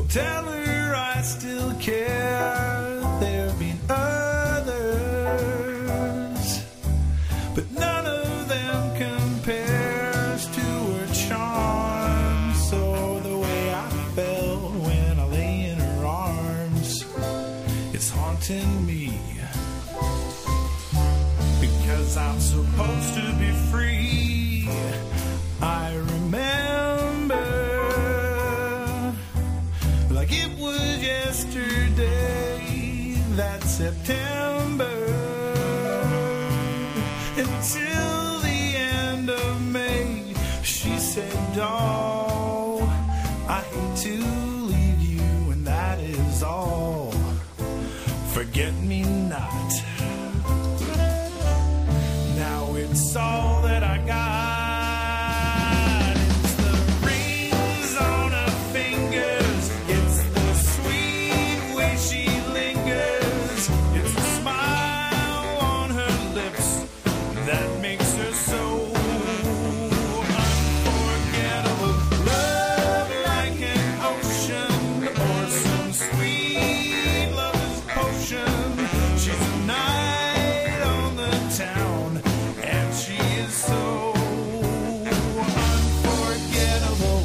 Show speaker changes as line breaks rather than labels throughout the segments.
tell her I still care. There have been others, but none of them compares to her charm. So the way I felt when I lay in her arms, it's haunting me, because I'm supposed to be free. I remember like it was yesterday, that September, until the end of May. She said, "Oh, I hate to leave you, and that is all. Forget me not." Now it's all that I got. It's the rings on her fingers. It's the sweet way she lingers. It's the smile on her lips that makes her so unforgettable. Love like an ocean, or some sweet lover's potion. She's a night on the town, and she is so unforgettable.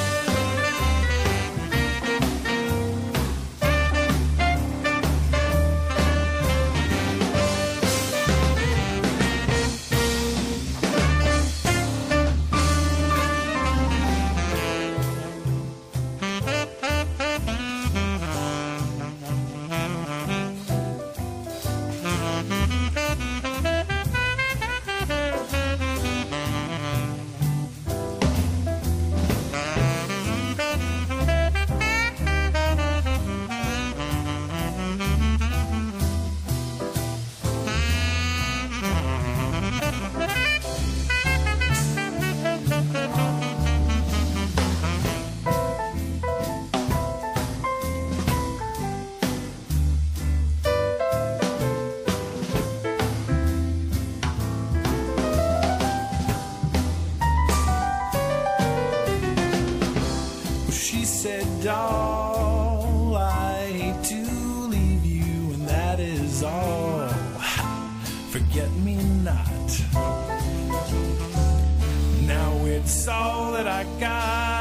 She said, "Doll, I hate to leave you, and that is all. Forget me not. Now it's all that I got.